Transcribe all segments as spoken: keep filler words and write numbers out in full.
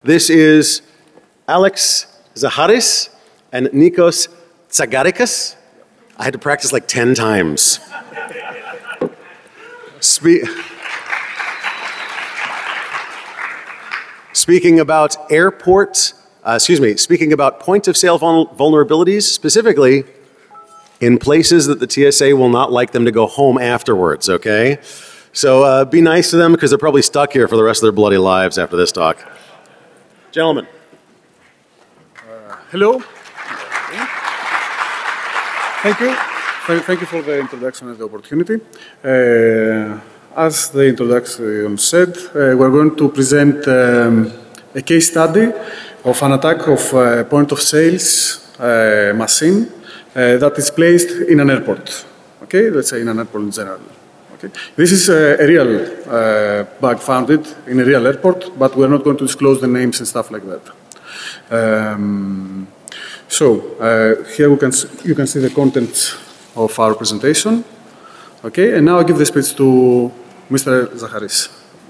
This is Alex Zaharis and Nikos Tsagarikas. I had to practice like ten times. Spe- speaking about airport, uh, excuse me, speaking about point of sale vul- vulnerabilities, specifically in places that the T S A will not like them to go home afterwards, okay? So uh, be nice to them because they're probably stuck here for the rest of their bloody lives after this talk. Gentlemen. Uh, hello. Thank you. Thank you for the introduction and the opportunity. Uh, as the introduction said, uh, we're going to present um, a case study of an attack of a point of sales uh, machine uh, that is placed in an airport. Okay, let's say in an airport in general. Okay. This is uh, a real uh, bug founded in a real airport, but we're not going to disclose the names and stuff like that. Um, so uh, here we can you can see the contents of our presentation. Okay, and now I give the speech to Mister Zaharis.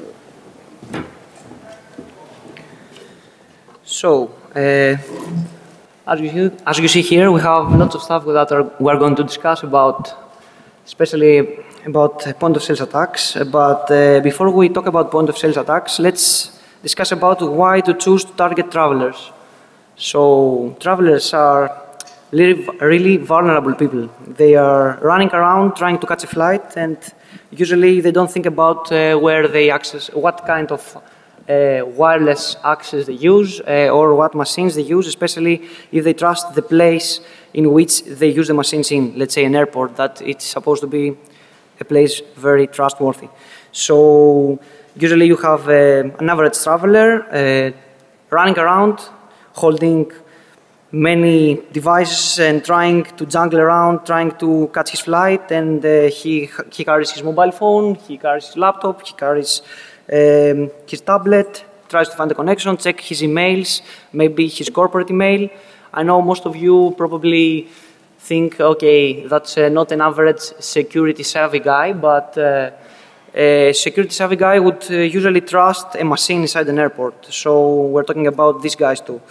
So, uh, as, you, as you see here, we have lots of stuff that are, we are going to discuss about, especially about point of sales attacks. But uh, before we talk about point of sales attacks, let's discuss about why to choose to target travelers. So, travelers are really, really vulnerable people. They are running around trying to catch a flight, and usually they don't think about uh, where they access, what kind of uh, wireless access they use, uh, or what machines they use, especially if they trust the place in which they use the machines in, let's say an airport, that it's supposed to be a place very trustworthy. So usually you have uh, an average traveler uh, running around, holding many devices and trying to jungle around, trying to catch his flight, and uh, he, he carries his mobile phone, he carries his laptop, he carries um, his tablet, tries to find a connection, check his emails, maybe his corporate email. I know most of you probably think, okay, that's uh, not an average security savvy guy, but uh, a security savvy guy would uh, usually trust a machine inside an airport. So we're talking about these guys too.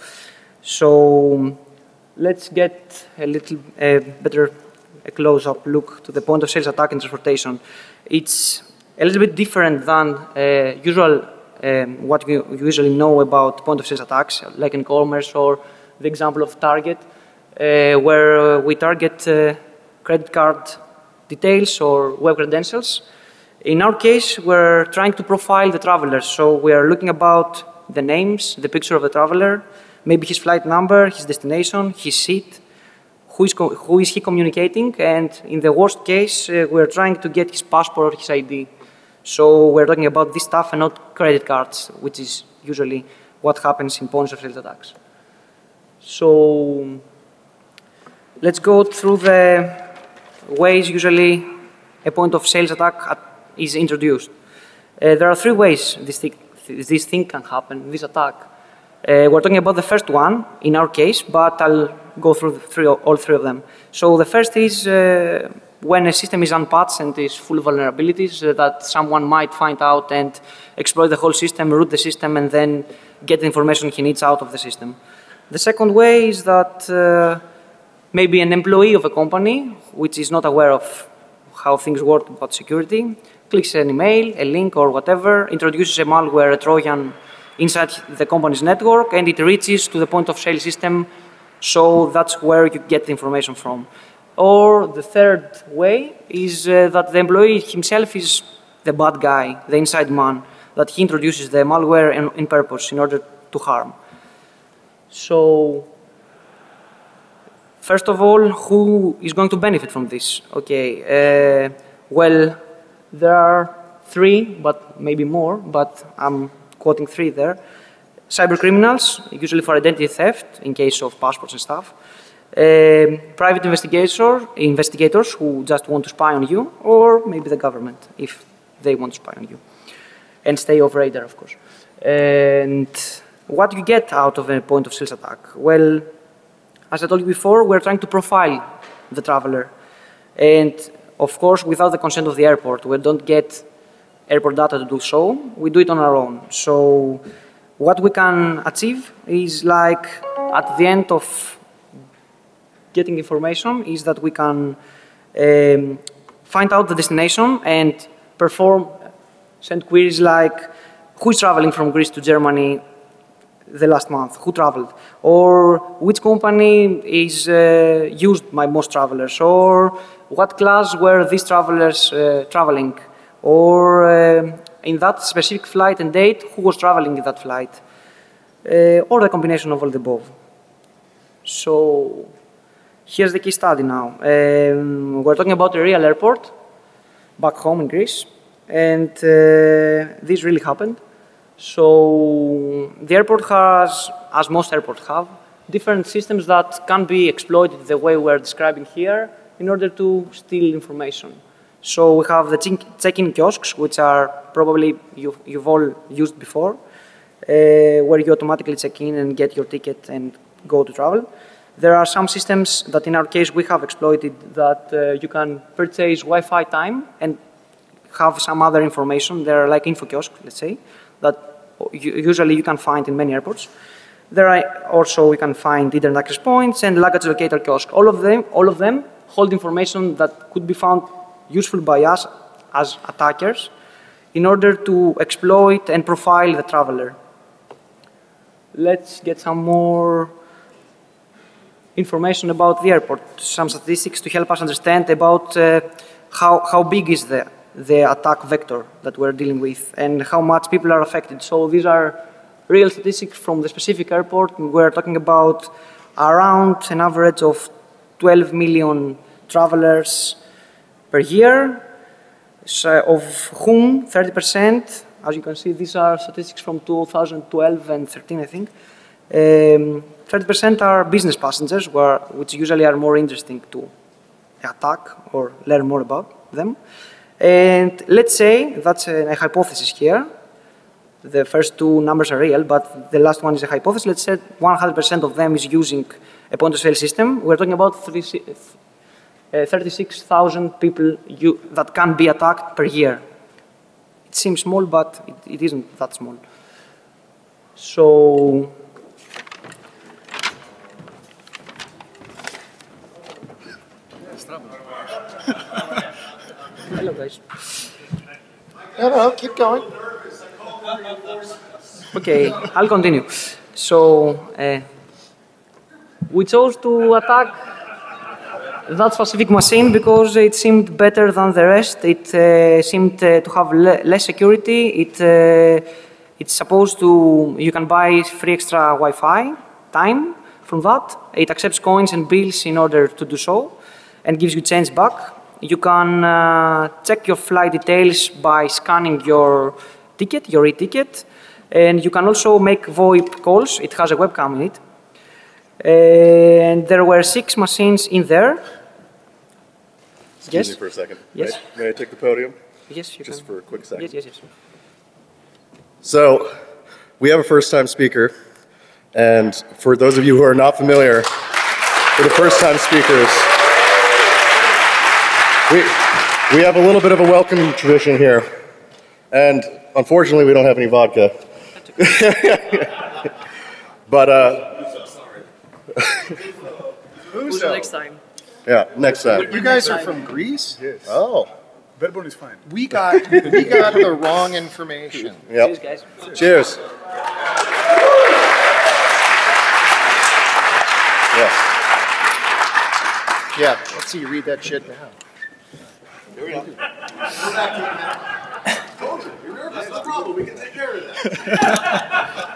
So let's get a little uh, better a close-up look to the point of sales attack in transportation. It's a little bit different than uh, usual um, what we usually know about point of sales attacks, like in commerce or the example of Target, uh, where uh, we target uh, credit card details or web credentials. In our case, we're trying to profile the traveler, so we are looking about the names, the picture of the traveler, maybe his flight number, his destination, his seat, who is, who is he communicating, and in the worst case, uh, we're trying to get his passport or his I D. So we're talking about this stuff and not credit cards, which is usually what happens in point of sales attacks. So let's go through the ways usually a point of sales attack is introduced. Uh, there are three ways this thing, this thing can happen, this attack. Uh, we're talking about the first one, in our case, but I'll go through the three, all three of them. So the first is uh, when a system is unpatched and is full of vulnerabilities uh, that someone might find out and exploit the whole system, root the system, and then get the information he needs out of the system. The second way is that uh, maybe an employee of a company, which is not aware of how things work about security, clicks an email, a link, or whatever, introduces a malware, a Trojan, inside the company's network, and it reaches to the point of sale system, so that's where you get the information from. Or the third way is uh, that the employee himself is the bad guy, the inside man, that he introduces the malware in, in purpose in order to harm. So, first of all, who is going to benefit from this? Okay, uh, well, there are three, but maybe more, but I'm quoting three there. Cyber criminals, usually for identity theft, in case of passports and stuff. Uh, private investigator, investigators who just want to spy on you, or maybe the government, if they want to spy on you. And stay off radar, of course. And what do you get out of a point of sales attack? Well, as I told you before, we're trying to profile the traveler. And of course, without the consent of the airport, we don't get airport data to do so. We do it on our own. So what we can achieve is like at the end of getting information is that we can um, find out the destination and perform, send queries like who is traveling from Greece to Germany the last month, who traveled, or which company is uh, used by most travelers, or what class were these travelers uh, traveling, or uh, in that specific flight and date, who was traveling in that flight, uh, or the combination of all the above. So here's the case study now. Um, we're talking about a real airport back home in Greece, and uh, this really happened. So the airport has, as most airports have, different systems that can be exploited the way we're describing here in order to steal information. So we have the check-in kiosks, which are probably you've, you've all used before, uh, where you automatically check in and get your ticket and go to travel. There are some systems that in our case we have exploited that uh, you can purchase Wi-Fi time and have some other information. They're like info kiosks, let's say, that usually you can find in many airports. There are also we can find internet access points and luggage locator kiosk. All of them, all of them hold information that could be found useful by us as attackers in order to exploit and profile the traveler. Let's get some more information about the airport, some statistics to help us understand about uh, how, how big is the, the attack vector that we're dealing with and how much people are affected. So these are real statistics from the specific airport. We're talking about around an average of twelve million travelers per year, so of whom thirty percent, as you can see, these are statistics from two thousand twelve and thirteen, I think. Um, thirty percent are business passengers, where, which usually are more interesting to attack or learn more about them. And let's say, that's a, a hypothesis here. The first two numbers are real, but the last one is a hypothesis. Let's say one hundred percent of them is using a point-of-sale system. We're talking about thirty-six thousand people you, that can be attacked per year. It seems small, but it, it isn't that small. So, hello guys. No, no, keep going. Okay, I'll continue. So, uh, we chose to attack that specific machine because it seemed better than the rest. It uh, seemed uh, to have le less security. It, uh, it's supposed to, you can buy free extra Wi-Fi time from that. It accepts coins and bills in order to do so and gives you change back. You can uh, check your flight details by scanning your ticket, your e-ticket, and you can also make VoIP calls. It has a webcam in it. And there were six machines in there. Excuse Yes? me for a second. Yes. May, may I take the podium? Yes, you Just can. for a quick second. Yes, yes, yes. So, we have a first-time speaker, and for those of you who are not familiar, for the first-time speakers, we, we have a little bit of a welcome tradition here, and unfortunately we don't have any vodka. But, uh... Who's next time? Yeah, next time. You guys are from Greece? Yes. Oh, Verbon is fine. we got we got the wrong information. Yep. Cheers, guys. Cheers. Yes. Yeah, let's see you read that shit down. Here we go. Told you, you're nervous, no problem, we can take care of that.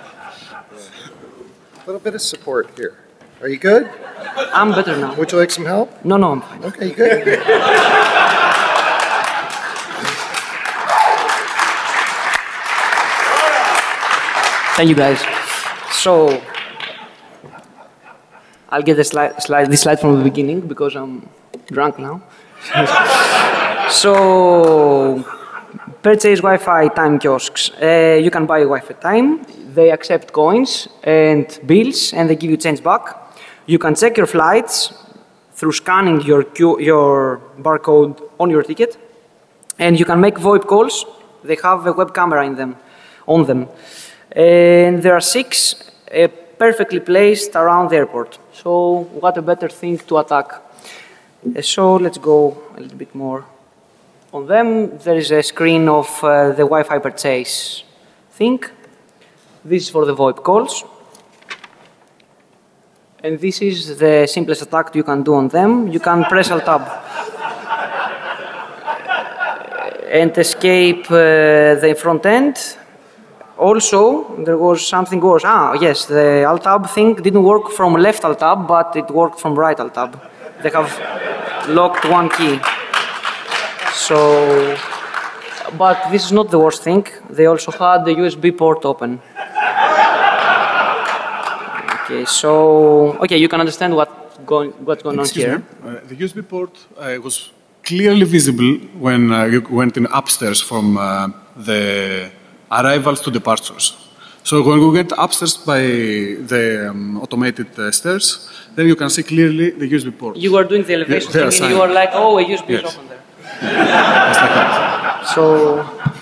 A little bit of support here. Are you good? I'm better now. Would you like some help? No, no, I'm fine. Okay, you good? Thank you, guys. So, I'll get the slide, slide, this slide from the beginning because I'm drunk now. So, purchase Wi-Fi time kiosks. Uh, you can buy Wi-Fi time. They accept coins and bills, and they give you change back. You can check your flights through scanning your, Q, your barcode on your ticket, and you can make VoIP calls. They have a web camera in them, on them. And there are six uh, perfectly placed around the airport. So what a better thing to attack. Uh, so let's go a little bit more on them. There is a screen of uh, the Wi-Fi purchase thing. This is for the VoIP calls. And this is the simplest attack you can do on them. You can press Alt-Tab and escape uh, the front end. Also, there was something worse. Ah, yes, the Alt-Tab thing didn't work from left Alt-Tab, but it worked from right Alt-Tab. They have locked one key. So, but this is not the worst thing. They also had the U S B port open. Okay, so, okay, you can understand what going, what's going Excuse on here. Me. Uh, the U S B port uh, was clearly visible when uh, you went in upstairs from uh, the arrivals to departures. So when we went upstairs by the um, automated uh, stairs, then you can see clearly the U S B port. You were doing the elevation Yeah, thing and you were like, oh, a U S B Yes. is open there. So,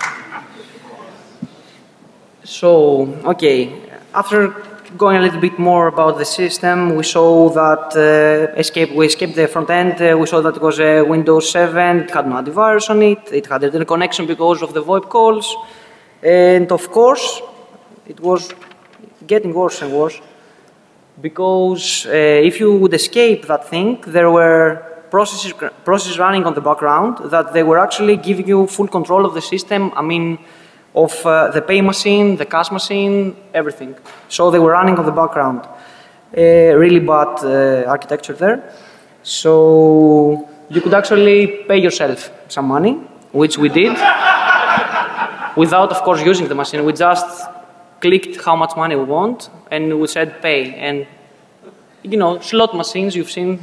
so, okay, after going a little bit more about the system, we saw that uh, escape, we escaped the front end, uh, we saw that it was a Windows seven, it had no antivirus on it, it had a internet connection because of the VoIP calls, and of course, it was getting worse and worse, because uh, if you would escape that thing, there were processes, processes running on the background that they were actually giving you full control of the system, I mean, of uh, the pay machine, the cash machine, everything. So they were running on the background. Uh, really bad uh, architecture there. So you could actually pay yourself some money, which we did, without, of course, using the machine. We just clicked how much money we want, and we said pay. And, you know, slot machines you've seen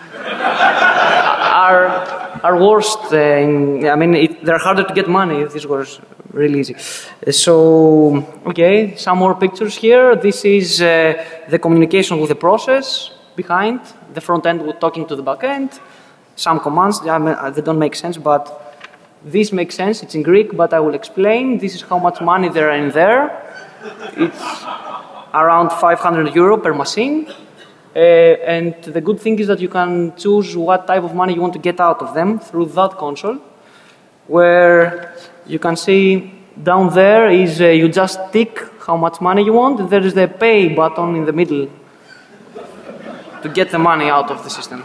are, are worst. Uh, in, I mean, it, they're harder to get money. This was really easy. Uh, so, okay, some more pictures here. This is uh, the communication with the process behind. The front end was talking to the back end. Some commands, I mean, they don't make sense, but this makes sense. It's in Greek, but I will explain. This is how much money there are in there. It's around five hundred euro per machine. Uh, and the good thing is that you can choose what type of money you want to get out of them through that console, where you can see down there is uh, you just tick how much money you want. There is the pay button in the middle to get the money out of the system.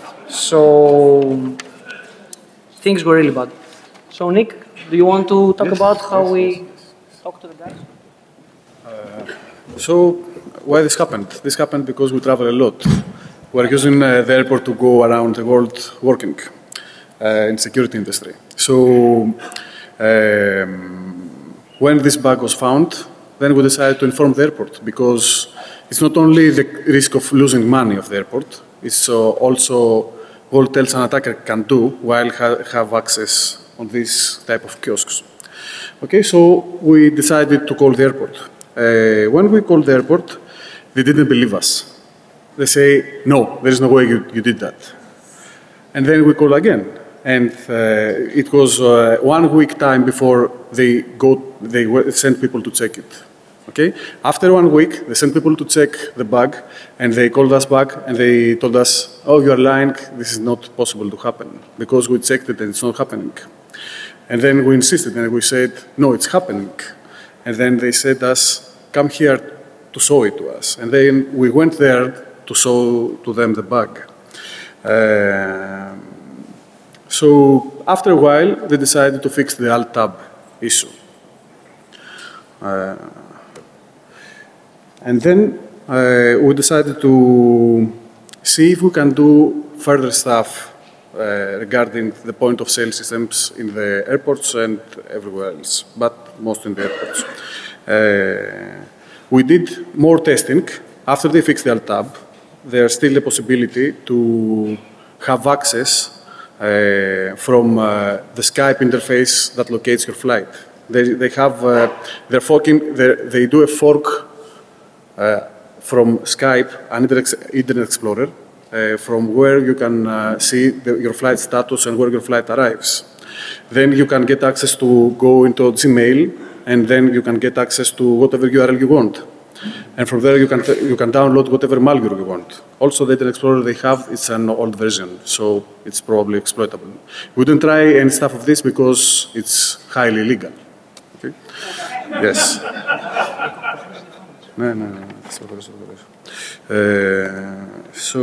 So things were really bad. So Nick, do you want to talk Yes, about how yes, we yes. talk to the guys? So why this happened? This happened because we travel a lot. We're using uh, the airport to go around the world working uh, in security industry. So um, when this bug was found, then we decided to inform the airport because it's not only the risk of losing money of the airport, it's uh, also what else an attacker can do while ha have access on this type of kiosks. Okay, so we decided to call the airport. Uh, when we called the airport, they didn't believe us. They say, no, there is no way you, you did that. And then we called again. And uh, it was uh, one week time before they, go, they sent people to check it. Okay? After one week, they sent people to check the bug, and they called us back, and they told us, oh, you are lying, this is not possible to happen, because we checked it and it's not happening. And then we insisted, and we said, no, it's happening. And then they said us, come here to show it to us. And then we went there to show to them the bug. Uh, so after a while, they decided to fix the Alt-Tab issue. Uh, and then uh, we decided to see if we can do further stuff uh, regarding the point-of-sale systems in the airports and everywhere else, but mostly in the airports. Uh, we did more testing. After they fixed the Alt-Tab, there's still a possibility to have access uh, from uh, the Skype interface that locates your flight. They, they have, uh, they're forking, they're, they do a fork uh, from Skype, an Internet Explorer, uh, from where you can uh, see the, your flight status and where your flight arrives. Then you can get access to go into Gmail and then you can get access to whatever U R L you want. And from there, you can, you can download whatever malware you want. Also, the Internet Explorer they have, it's an old version, so it's probably exploitable. We didn't try any stuff of this because it's highly illegal. Okay? Yes. No, no, no. Uh, so,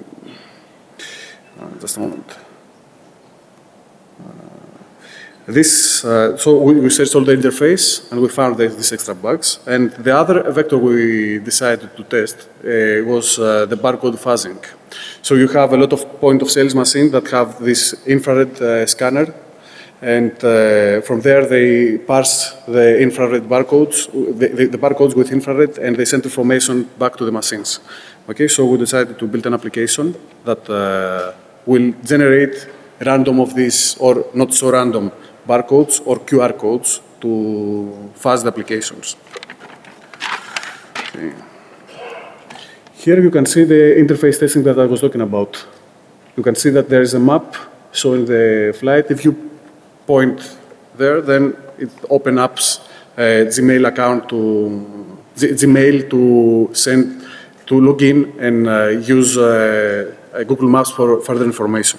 uh, just a moment. This, uh, so we, we searched all the interface and we found the, these extra bugs. And the other vector we decided to test uh, was uh, the barcode fuzzing. So you have a lot of point of sales machines that have this infrared uh, scanner, and uh, from there they parse the infrared barcodes, the, the, the barcodes with infrared, and they send information back to the machines. Okay, so we decided to build an application that uh, will generate random of these, or not so random, barcodes or Q R codes to fuzz the applications. Okay. Here you can see the interface testing that I was talking about. You can see that there is a map showing the flight. If you point there, then it opens up a Gmail account to Gmail to send to log in and uh, use uh, Google Maps for further information.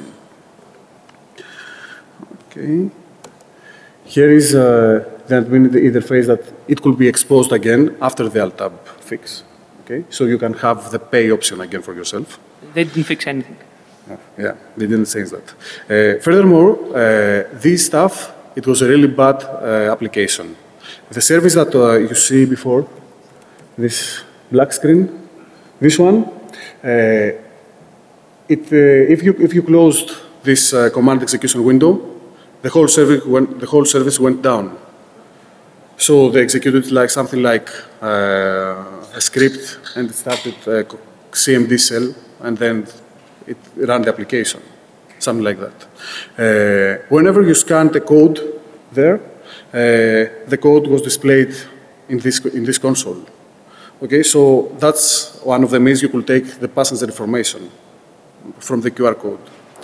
Okay. Here is uh, the admin interface that it could be exposed again after the alt tab fix. Okay, so you can have the pay option again for yourself. They didn't fix anything. Yeah, yeah they didn't change that. Uh, furthermore, uh, this stuff, it was a really bad uh, application. The service that uh, you see before, this black screen, this one, uh, it, uh, if, you, if you closed this uh, command execution window, the whole service went, the whole service went down. So they executed like something like uh, a script, and it started a C M D shell, and then it ran the application, something like that. Uh, whenever you scanned the code there, uh, the code was displayed in this in this console. Okay, so that's one of the means you could take the passenger information from the Q R code.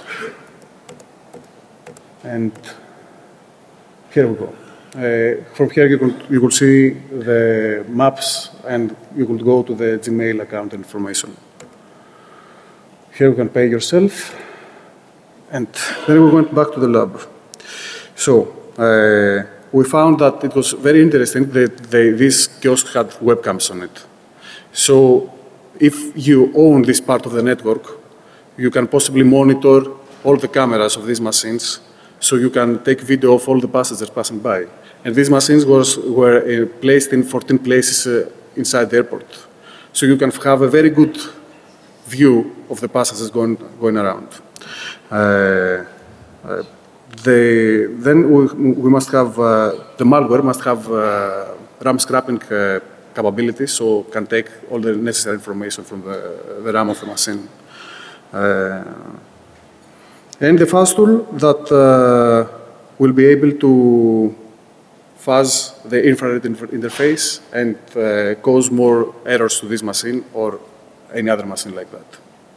And here we go. Uh, from here you could, you could see the maps, and you could go to the Gmail account information. Here you can pay yourself. And then we went back to the lab. So uh, we found that it was very interesting that they, this kiosk had webcams on it. So if you own this part of the network, you can possibly monitor all the cameras of these machines, so you can take video of all the passengers passing by. And these machines was, were uh, placed in fourteen places uh, inside the airport. So you can have a very good view of the passengers going, going around. Uh, uh, they, then we, we must have, uh, the malware must have uh, RAM scrapping uh, capabilities, so can take all the necessary information from the, the RAM of the machine. Uh, And the fuzz tool that uh, will be able to fuzz the infrared interface and uh, cause more errors to this machine or any other machine like that.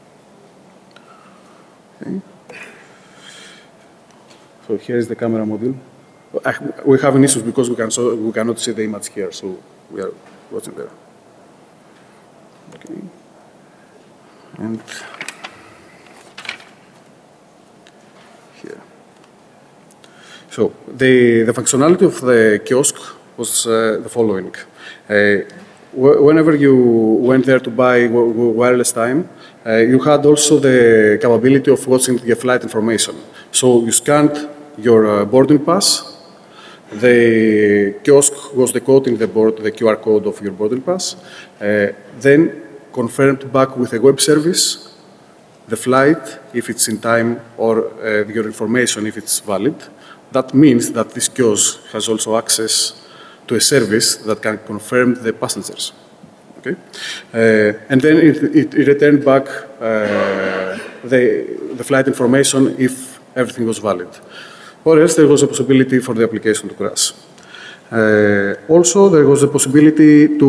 Okay. So here is the camera module. We're having issues because we, can so, we cannot see the image here, so we are watching there. Okay. And So the, the functionality of the kiosk was uh, the following. Uh, wh whenever you went there to buy wireless time, uh, you had also the capability of watching your flight information. So you scanned your uh, boarding pass. The kiosk was decoding the, board, the Q R code of your boarding pass, uh, then confirmed back with a web service the flight, if it's in time, or uh, your information, if it's valid. That means that this kiosk has also access to a service that can confirm the passengers. Okay? Uh, and then it, it, it returned back uh, the, the flight information if everything was valid. Or else there was a possibility for the application to crash. Uh, also, there was a possibility to,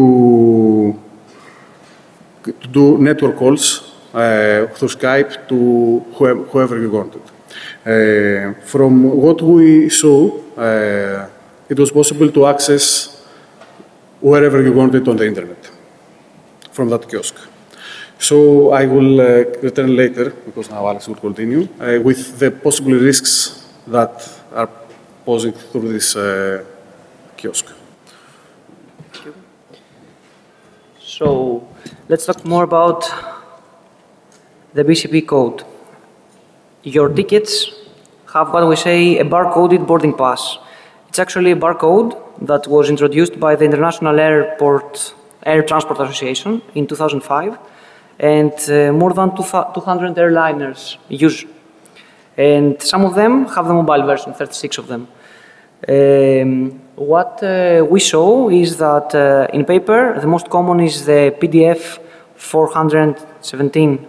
to do network calls uh, through Skype to whoever, whoever you wanted. Uh, from what we saw, uh, it was possible to access wherever you wanted on the internet from that kiosk. So I will uh, return later, because now Alex will continue, uh, with the possible risks that are posing through this uh, kiosk. So let's talk more about the B C P code. Your tickets have what we say a barcoded boarding pass. It's actually a barcode that was introduced by the International Airport Air Transport Association in two thousand five, and uh, more than two hundred airliners use. And some of them have the mobile version, thirty-six of them. Um, what uh, we saw is that uh, in paper, the most common is the P D F four seventeen.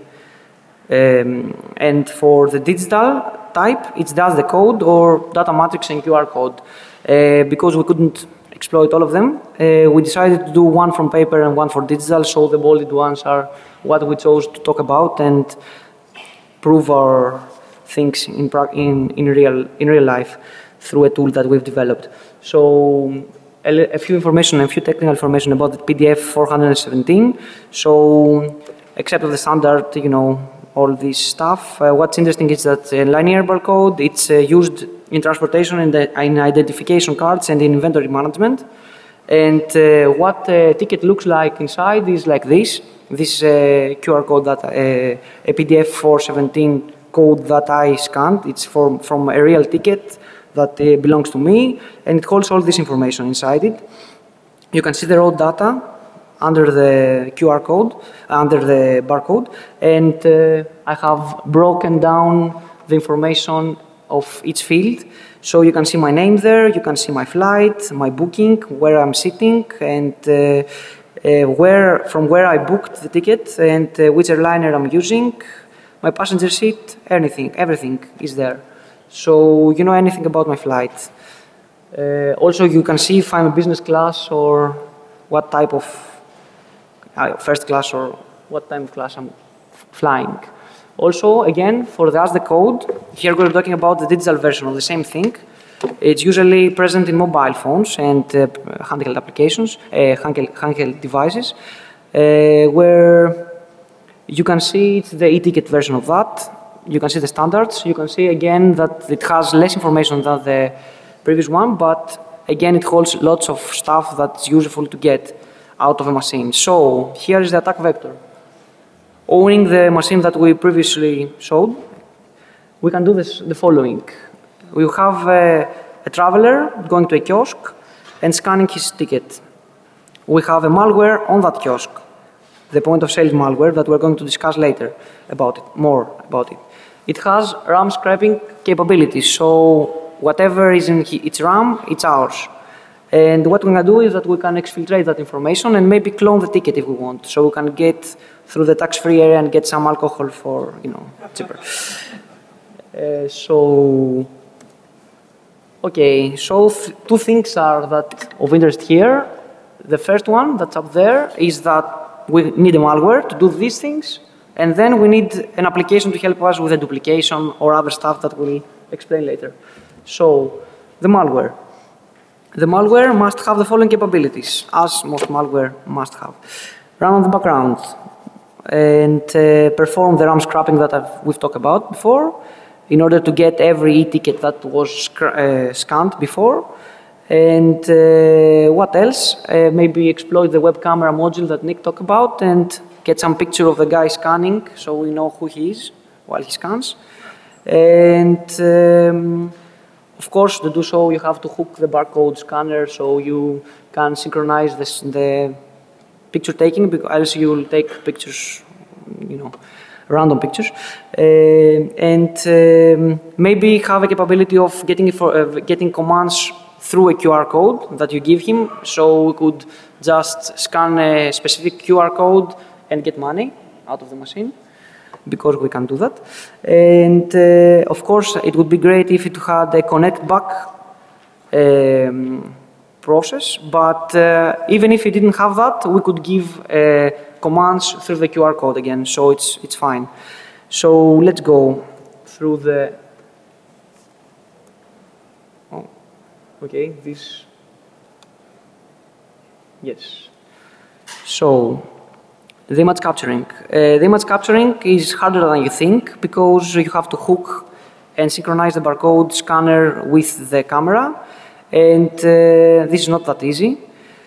Um, and for the digital type, it's does the code or data matrix and Q R code. Uh, because we couldn't exploit all of them, uh, we decided to do one from paper and one for digital, so the bolded ones are what we chose to talk about and prove our things in, in, in, real, in real life through a tool that we've developed. So a, a few information, a few technical information about the P D F four seventeen. So except of the standard, you know, all this stuff, uh, what's interesting is that uh, linear barcode, it's uh, used in transportation and in, in identification cards and in inventory management. And uh, what a ticket looks like inside is like this. This uh, Q R code that uh, a P D F four seventeen code that I scanned. It's from, from a real ticket that uh, belongs to me, and it holds all this information inside it. You can see the raw data under the Q R code, under the barcode, and uh, I have broken down the information of each field. So you can see my name there, you can see my flight, my booking, where I'm sitting, and uh, uh, where, from where I booked the ticket, and uh, which airliner I'm using, my passenger seat, anything, everything is there. So you know anything about my flight. Uh, also, you can see if I'm a business class or what type of uh, first class or what type of class I'm flying. Also, again, for the As the Code, here we're talking about the digital version of the same thing. It's usually present in mobile phones and uh, handheld applications, uh, handheld, handheld devices, uh, where you can see it's the e-ticket version of that. You can see the standards. You can see again that it has less information than the previous one, but again, it holds lots of stuff that's useful to get out of a machine. So here is the attack vector. Owning the machine that we previously showed, we can do this, the following. We have a, a traveler going to a kiosk and scanning his ticket. We have a malware on that kiosk, the point of sale malware that we're going to discuss later about it, more about it. It has RAM scraping capabilities, so whatever is in its RAM, it's ours. And what we're going to do is that we can exfiltrate that information and maybe clone the ticket if we want. So we can get through the tax-free area and get some alcohol for, you know, cheaper. Uh, so, okay, so th two things are that of interest here. The first one that's up there is that we need a malware to do these things, and then we need an application to help us with the duplication or other stuff that we'll explain later. So, the malware. The malware must have the following capabilities, as most malware must have. Run on the background and uh, perform the RAM scrapping that I've, we've talked about before in order to get every e-ticket that was uh, scanned before. And uh, what else? Uh, maybe exploit the web camera module that Nick talked about and get some picture of the guy scanning so we know who he is while he scans. And um, of course, to do so, you have to hook the barcode scanner so you can synchronize this, the picture taking, because else you will take pictures, you know, random pictures. Uh, and um, maybe have a capability of getting, for, uh, getting commands through a Q R code that you give him, so we could just scan a specific Q R code and get money out of the machine, because we can do that. And uh, of course, it would be great if it had a connect back um, process, but uh, even if it didn't have that, we could give uh, commands through the Q R code again, so it's, it's fine. So let's go through the, oh, okay, this Yes. So, the image capturing. Uh, the image capturing is harder than you think because you have to hook and synchronize the barcode scanner with the camera, and uh, this is not that easy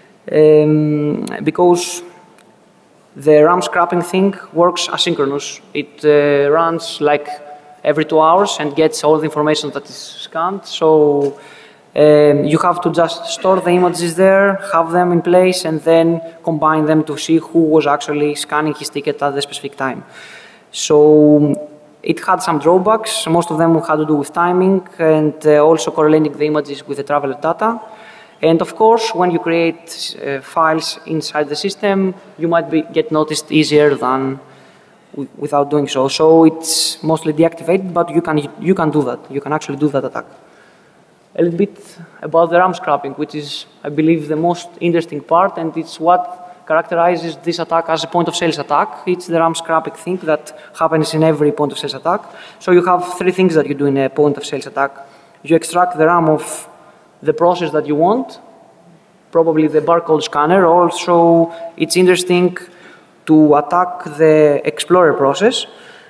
um, because the RAM scrapping thing works asynchronous. It uh, runs like every two hours and gets all the information that is scanned. So um, you have to just store the images there, have them in place, and then combine them to see who was actually scanning his ticket at the specific time. So it had some drawbacks. Most of them had to do with timing and uh, also correlating the images with the traveler data. And of course, when you create uh, files inside the system, you might be, get noticed easier than without doing so. So it's mostly deactivated, but you can, you can do that. You can actually do that attack. A little bit about the RAM scrapping, which is, I believe, the most interesting part, and it's what characterizes this attack as a point-of-sales attack. It's the RAM scrapping thing that happens in every point-of-sales attack. So you have three things that you do in a point-of-sales attack. You extract the RAM of the process that you want, probably the barcode scanner. Also, it's interesting to attack the Explorer process,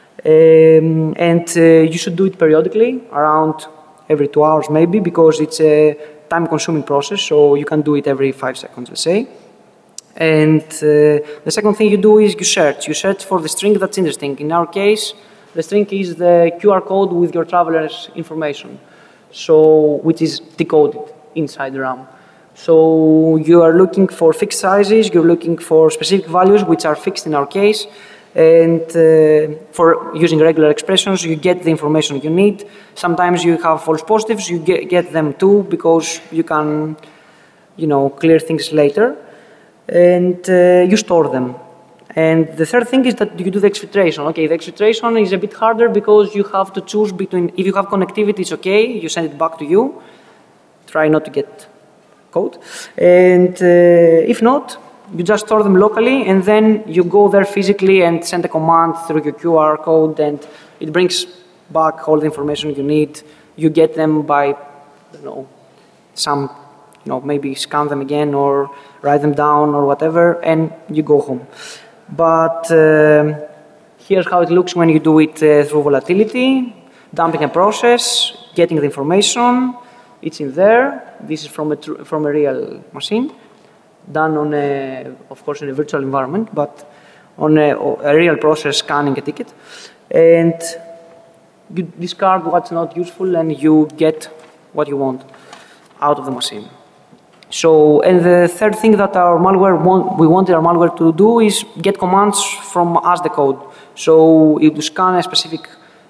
um, and uh, you should do it periodically, around every two hours maybe, because it's a time-consuming process, so you can do it every five seconds, let's say. And uh, the second thing you do is you search. You search for the string that's interesting. In our case, the string is the Q R code with your traveler's information, so which is decoded inside the RAM. So you are looking for fixed sizes, you're looking for specific values which are fixed in our case, and uh, for using regular expressions, you get the information you need. Sometimes you have false positives, you get, get them too, because you can, you know, clear things later, and uh, you store them. And the third thing is that you do the exfiltration. Okay, the exfiltration is a bit harder because you have to choose between, if you have connectivity, it's okay, you send it back to you. Try not to get code. And uh, if not, you just store them locally, and then you go there physically and send a command through your Q R code, and it brings back all the information you need. You get them by, I don't know, some, you know, maybe scan them again or write them down or whatever, and you go home. But um, here's how it looks when you do it uh, through volatility, dumping a process, getting the information. It's in there. This is from a, from a real machine, done on a, of course, in a virtual environment, but on a, a real process scanning a ticket. And you discard what's not useful and you get what you want out of the machine. So, and the third thing that our malware want, we wanted our malware to do is get commands from us the code. So it will scan a specific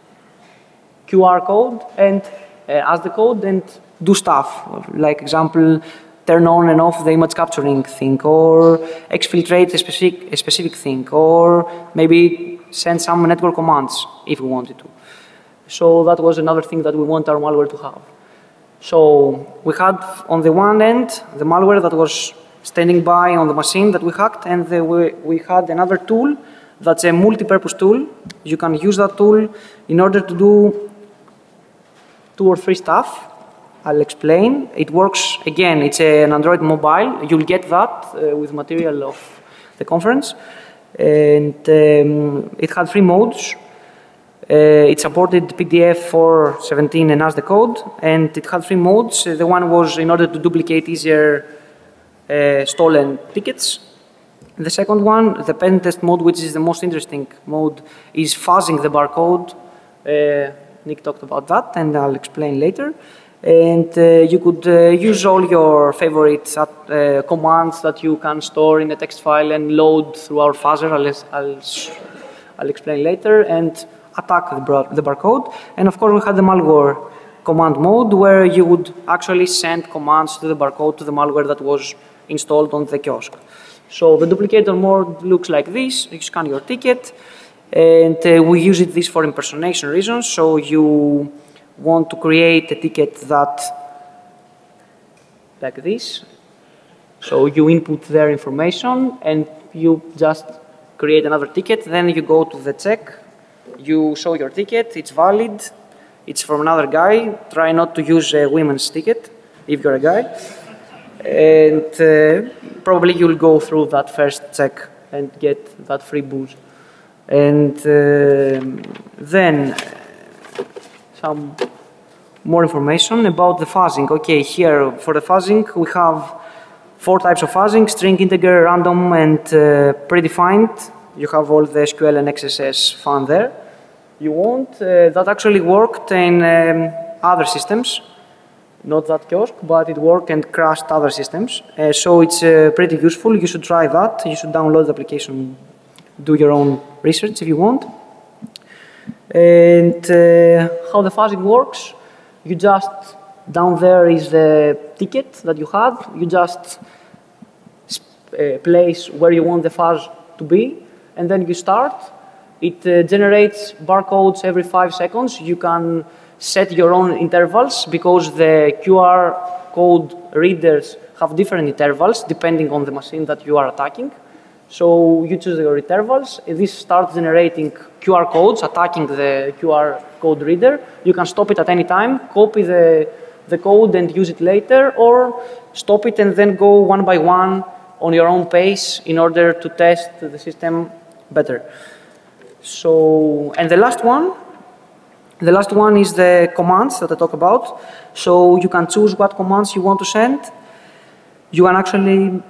Q R code and uh, as the code and do stuff, like example, turn on and off the image capturing thing, or exfiltrate a specific, a specific thing, or maybe send some network commands if we wanted to. So that was another thing that we want our malware to have. So we had on the one end the malware that was standing by on the machine that we hacked, and the, we, we had another tool that's a multi-purpose tool. You can use that tool in order to do two or three stuff. I'll explain. It works, again, it's an Android mobile. You'll get that uh, with material of the conference. And um, it had three modes. Uh, it supported P D F four seventeen and as the code, and it had three modes. Uh, the one was in order to duplicate easier uh, stolen tickets. The second one, the pen test mode, which is the most interesting mode, is fuzzing the barcode. Uh, Nick talked about that, and I'll explain later. And uh, you could uh, use all your favorite uh, commands that you can store in a text file and load through our fuzzer. I'll, I'll, I'll explain later, and attack the, bar the barcode. And of course, we had the malware command mode, where you would actually send commands to the barcode to the malware that was installed on the kiosk. So the duplicator mode looks like this. You scan your ticket, and uh, we use it this for impersonation reasons. So you want to create a ticket that, like this. So you input their information and you just create another ticket. Then you go to the check, you show your ticket, it's valid, it's from another guy. Try not to use a women's ticket if you're a guy. and uh, probably you'll go through that first check and get that free boost. And uh, then some more information about the fuzzing. Okay, here for the fuzzing we have four types of fuzzing: string, integer, random, and uh, predefined. You have all the S Q L and X S S fun there. You want uh, that actually worked in um, other systems, not that kiosk, but it worked and crashed other systems. Uh, so it's uh, pretty useful. You should try that. You should download the application, do your own research if you want. And uh, how the fuzzing works, you just, down there is the ticket that you had. You just uh, place where you want the fuzz to be, and then you start. It uh, generates barcodes every five seconds. You can set your own intervals because the Q R code readers have different intervals depending on the machine that you are attacking. So you choose your intervals. This starts generating Q R codes attacking the Q R code reader. You can stop it at any time, copy the, the code and use it later, or stop it and then go one by one on your own pace in order to test the system better. So, and the last one, the last one is the commands that I talk about. So you can choose what commands you want to send. You can actually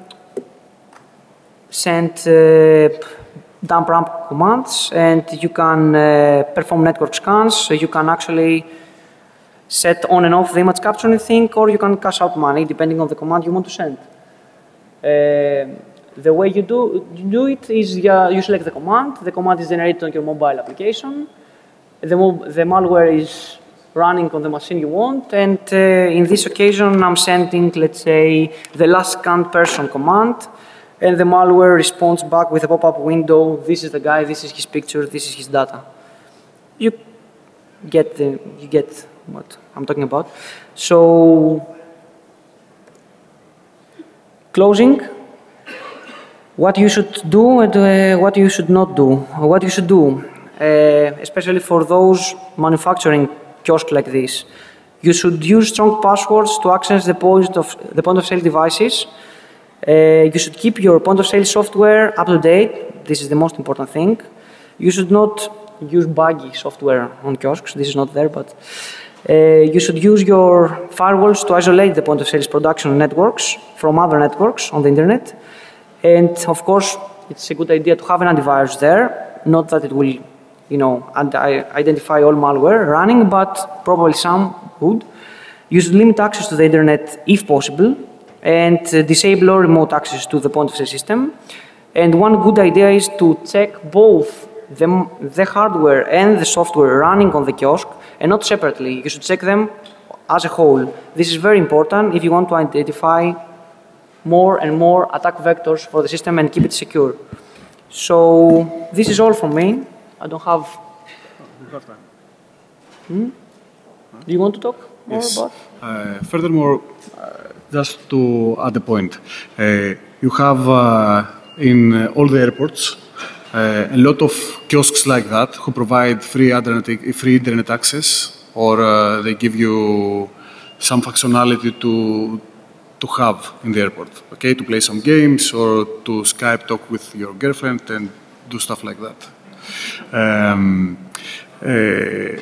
send uh, dump ramp commands, and you can uh, perform network scans. So you can actually set on and off the image capturing thing, or you can cash out money depending on the command you want to send. Uh, the way you do, you do it is uh, you select the command. The command is generated on your mobile application. The, the malware is running on the machine you want, and uh, in this occasion I'm sending, let's say, the last scanned person command, and the malware responds back with a pop-up window. This is the guy, this is his picture, this is his data. You get, the, you get what I'm talking about. So, closing, what you should do and uh, what you should not do. What you should do, uh, especially for those manufacturing kiosks like this. You should use strong passwords to access the point of, the point of sale devices. Uh, you should keep your point of sale software up to date. This is the most important thing. You should not use buggy software on kiosks. This is not there, but uh, you should use your firewalls to isolate the point of sales production networks from other networks on the internet. And of course, it's a good idea to have an antivirus there. Not that it will, you know, identify all malware running, but probably some would. You should limit access to the internet if possible, and uh, disable all remote access to the point of sale system. And one good idea is to check both the, the hardware and the software running on the kiosk, and not separately. You should check them as a whole. This is very important if you want to identify more and more attack vectors for the system and keep it secure. So this is all from me. I don't have... Hmm? Do you want to talk more Yes. about? Uh, furthermore, uh, just to add a point, uh, you have uh, in uh, all the airports uh, a lot of kiosks like that who provide free internet, free internet access, or uh, they give you some functionality to to have in the airport, okay, to play some games or to Skype talk with your girlfriend and do stuff like that. Um, uh,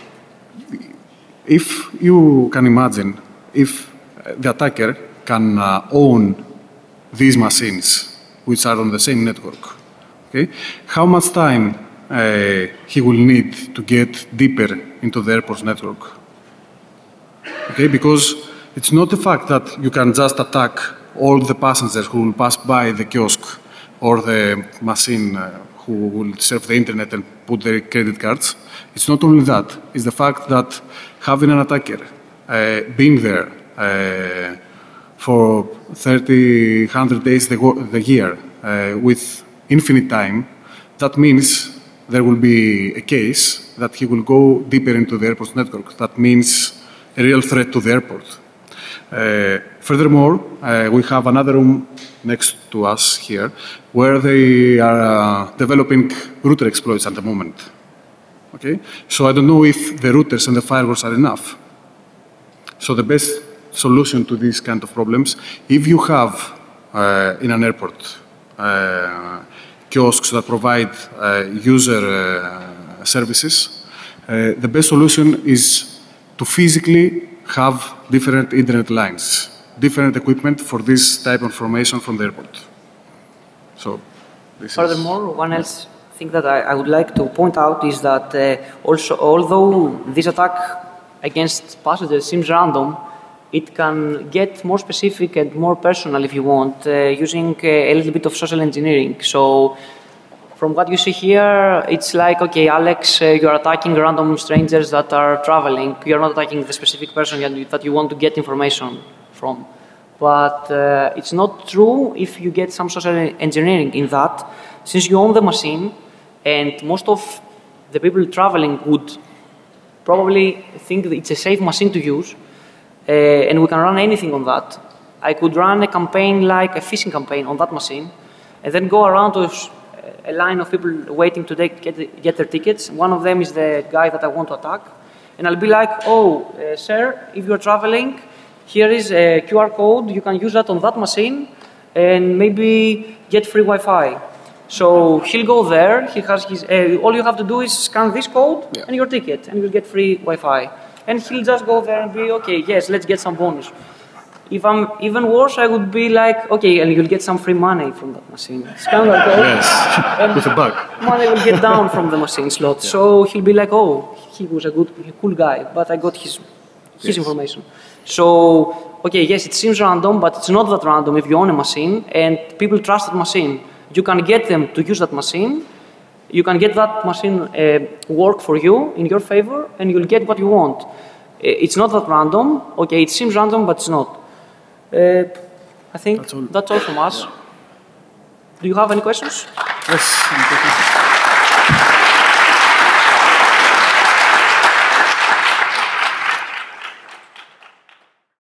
if you can imagine, if the attacker can uh, own these machines, which are on the same network, okay, how much time uh, he will need to get deeper into the airport's network? Okay, because it's not the fact that you can just attack all the passengers who will pass by the kiosk or the machine uh, who will surf the internet and put their credit cards. It's not only that. It's the fact that having an attacker uh, being there uh, for thirty, one hundred days the, the year uh, with infinite time, that means there will be a case that he will go deeper into the airport's network. That means a real threat to the airport. Uh, furthermore, uh, we have another room next to us here where they are uh, developing router exploits at the moment. Okay? So I don't know if the routers and the firewalls are enough. So the best solution to these kind of problems. If you have uh, in an airport uh, kiosks that provide uh, user uh, services, uh, the best solution is to physically have different internet lines, different equipment for this type of information from the airport. So, this Furthermore, one else thing that I, I would like to point out is that uh, also, although this attack against passengers seems random, it can get more specific and more personal if you want, uh, using uh, a little bit of social engineering. So, from what you see here, it's like, okay, Alex, uh, you're attacking random strangers that are traveling. You're not attacking the specific person that you want to get information from. But uh, it's not true if you get some social engineering in that, since you own the machine, and most of the people traveling would probably think that it's a safe machine to use, uh, and we can run anything on that. I could run a campaign like a phishing campaign on that machine, and then go around to a line of people waiting to take, get, get their tickets. One of them is the guy that I want to attack. And I'll be like, oh, uh, sir, if you're traveling, here is a Q R code. You can use that on that machine and maybe get free Wi-Fi. So he'll go there. He has his, uh, all you have to do is scan this code yeah. and your ticket, and you'll get free Wi-Fi. And he'll just go there and be, okay, yes, let's get some bonus. If I'm even worse, I would be like, okay, and you'll get some free money from that machine. Scan that code. Yes, with a bug. Money will get down from the machine slot. Yeah. So he'll be like, oh, he was a good, a cool guy, but I got his, his yes. information. So, okay, yes, it seems random, but it's not that random if you own a machine and people trust that machine. You can get them to use that machine. You can get that machine uh, work for you in your favor, and you'll get what you want. It's not that random. Okay, it seems random, but it's not. Uh, I think that's all. that's all from us. Do you have any questions? Yes.